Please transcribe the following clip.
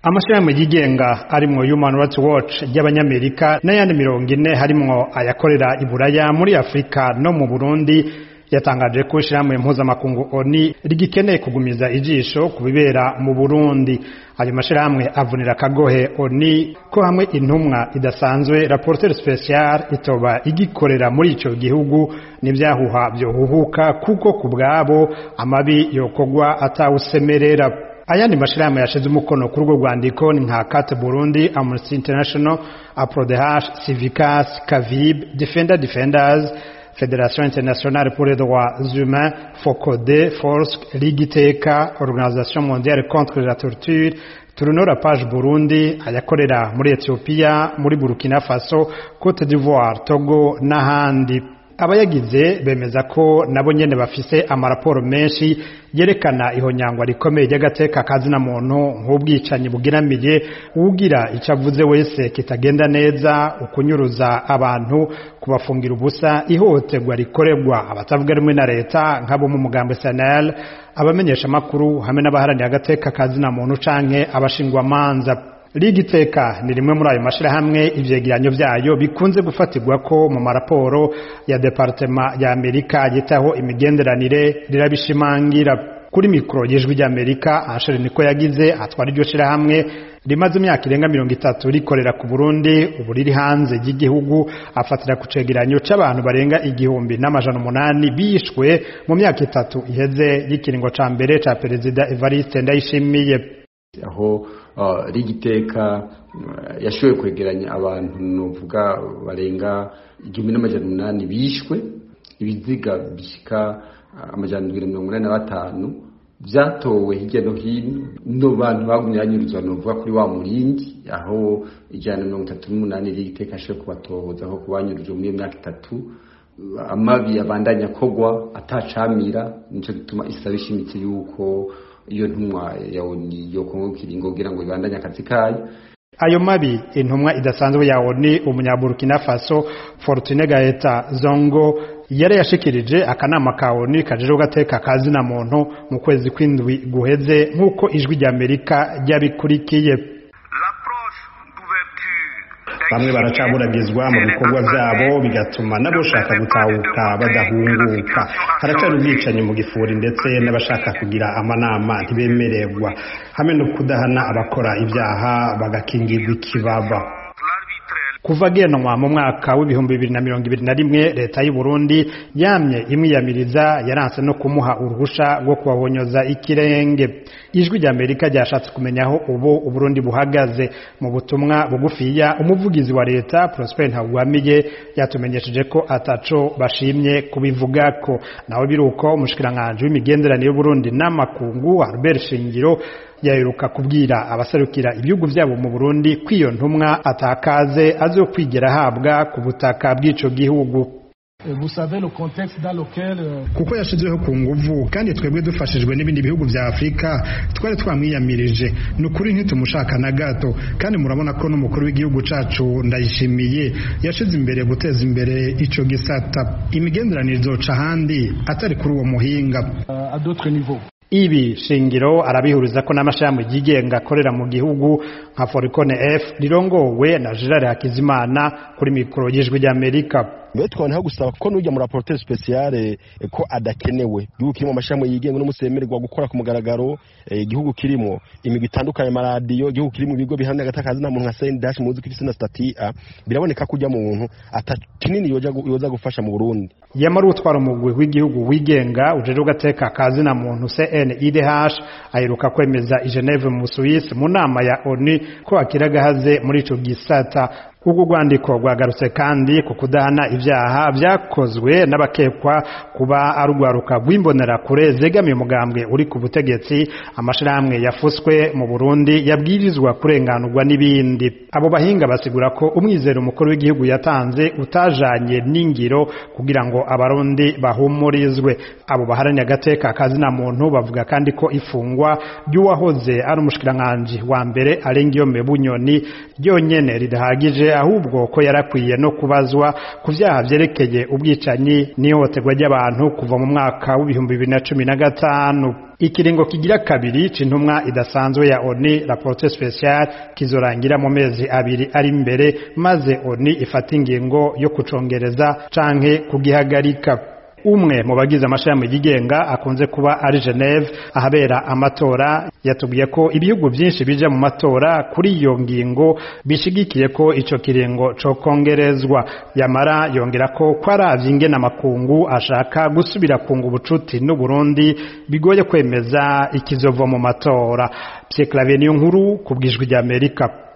Amashirahamwe yigenga arimwo Human Rights Watch y'Abanyamerika n'ayandi 40 harimwo ayakorera i Buraya muri Afrika no mu Burundi yatangaje ko ishirahamwe mpuzamakungu ONU rigikeneye kugumiza ijisho kubibera mu Burundi. Ayo mashirahamwe avunira kagohe ONU ko hamwe intumwa idasanzwe rapporteur special itoba igikorera muri ico gihugu n'ivyahuha byohuhuka kuko kubwabo amabi yokogwa atawusemerera. Ayandi mashirahamwe yashize umukono kuri urwo rwandiko ni nka Carte Burundi, Amnesty International, APRODH, Civicas, CAVIB, Defenders, Fédération internationale pour les droits humains, FOCODE, FORSC, Ligiteka, Organisation mondiale contre la torture, Turunora Page Burundi, ayakorera muri Ethiopia, muri Burkina Faso, Côte d'Ivoire, Togo n'ahandi. Abayagize bemeza ko nabo nyene bafise amaraporo menshi yerekana ihonyangwa rikomeye ry'agateka kazina muntu nk'ubwicanyi bugiramiye ugira icavuze wese kitagenda neza, ukunyuruza abantu, kubafungira ubusa, ihohoterwa rikorerwa abatavuga rumwe na leta nk'abo mu mugambo SNL, abamenyesha makuru hamwe n'abaharaniye agateka kazina muntu canke abashingwa manza. Ligiteka ni rimwe muri ayo mashirahamwe ivyegeranyo vyayo bikunze gufatirwa ko mu maraporo ya Departement ya Amerika yitaho imigenderanire rirabishimangira. Kuri mikro y'ijwi ry'Amerika Anshere niko yagize atwara iryo shirahamwe rimaze imyaka irenga 30 rikorera ku Burundi, ubu riri hanze y'igihugu, afatira ku cegeranyo c'abantu barenga 1,800 bishwe mu myaka 3 iheze y'ikiringo ca mbere ca Perezida Evariste Ndayishimiye. Aho Ligiteka yashoboye kwegeranya abantu novuga barenga 1,800 bishwe, ibiziga bishika 185 vyatowe hirya no hino, no bantu bagumye banyuruzwa novuga kuri wa murindi aho 138 Ligiteka yashoboye kubatohoza aho kubanyuruzwa muri myaka 3, amabi abandanya kogwa atacamira, nico gituma isabisha imiti yuko iyo ntumwa ya ONU yo kongokiringo kugira ngo ibandanye akazi kayo. Ayo mabi intumwa idasanzwe ya ONU umunyaburkina Faso Fortune Gaeta Zongo yari yashikirije akanama ka ONU kajeje gateka kazina muntu mu kwezi kw'indwi guheze nkuko ijwi ry'Amerika ryabikurikiye. Bamwe baracaburagizwa mu bikorwa vyabo bigatuma naboshaka gutahuka badahunguka. Haracari ubwicanyi mu gifuri ndetse n'abashaka kugira amanama ntibemererwa, hamwe no kudahana abakora ibyaha bagakingirwa ikibaba. Kuva genwa mu mwaka w'ibihumbi 2021 leta y'u Burundi yamye imwiyamiriza yaranse no kumuha uruhusha rwo kubahonyoza ikirenge. Ijwi ry'Amerika ryashatse kumenyaho ubu Uburundi buhagaze. Mu butumwa bugufiya umuvugizi wa leta Prosper Ntagwamiye yatumenyesheje ko ataco bashimye kubivugako. Naho biruko umushikiranganje w'imigenderanire y'u Burundi n'amakungu Albert Shingiro yaheruka kubwira abasarukira ibihugu vyabo mu Burundi kwiyo ntumwa atakaze azokwigera habwa ku butaka bw'ico gihugu. Kuko yashizweho ku nguvu kandi twebwe dufashijwe n'ibindi bihugu vya Afrika twari twamwiyamirije, nukuri ntitumushaka na gato, kandi murabona ko n'umukuru w'igihugu cacu Ndayishimiye yashize imbere guteza imbere ico gisata. Imigenderanire izoca handi atari kuri uwo muhinga. À d'autres niveaux. Ibi Shingiro arabihuriza ko n'amashami yigenga akorera mu gihugu nka Foricone F rirongowe na Gerard Hakizimana kuri mikro y'ijwi ry'Amerika. Mbe twanaho gusaba ko nujya mu rapporteur spécial ko adakenewe. Igihugu kirimo amashami yigenga no musemererwa gukora ku mugaragaro, igihugu kirimo imigwi itandukanye maradiyo, igihugu kirimo ibigo bihamya gatakazi na muntu nka CNDH muzi ko ifise na statut biraboneka kujya mu muntu atakinini yoza gufasha mu Burundi. Yamaru utwara umugwi w'igihugu wigenga ujeje gateka kazi na muntu CNIDH aheruka kwemeza i Geneve mu Suisse mu nama ya ONU ko akiragahaze muri ico gisata. Ugu rwandiko rwagarutse kandi ku kudahana ivyaha vyakozwe n'abakekwa kuba arugwaruka rw'imbonera kure zegamiye umugambwe uri ku butegetsi, amashirahamwe yafuswe mu Burundi yabwirizwa kurenganurwa n'ibindi. Abo bahinga basigura ko umwizero umukuru w'igihugu yatanze utajanye n'ingiro kugira ngo abarundi bahumurizwe. Abo baharaniye agateka kazina muntu bavuga kandi ko ifungwa ry'uwahoze ari umushikiranganje wa mbere Alengiyome Bunyoni ryonyene ridahagije adasanzwe ahubwo ko yarakwiye no kubazwa ku vyaha vyerekeye ubwicanyi n'ihohoterwa ry'abantu kuva mu mwaka w'ibihumbi 2015. Ikiringo kigira kabiri c'intumwa idasanzwe ya ONU rapporteur spécial kizorangira mu mezi abiri ari imbere, maze ONU ifata ingingo yo kucongereza canke kugihagarika. Umwe mu bagize amashami yigenga akunze kuba ari Geneve ahabera amatora yatubwiye ko ibihugu byinshi bija mu matora kuri iyo ngingo bishigikiye ko ico kiringo co kongerezwa. Yamara yongera ko kwaravye ingena makungu ashaka gusubira kunga ubucuti n'u Burundi bigoye kwemeza ikizova mu matora. Pierre Claver Niyonkuru kubwijwi rya Amerika.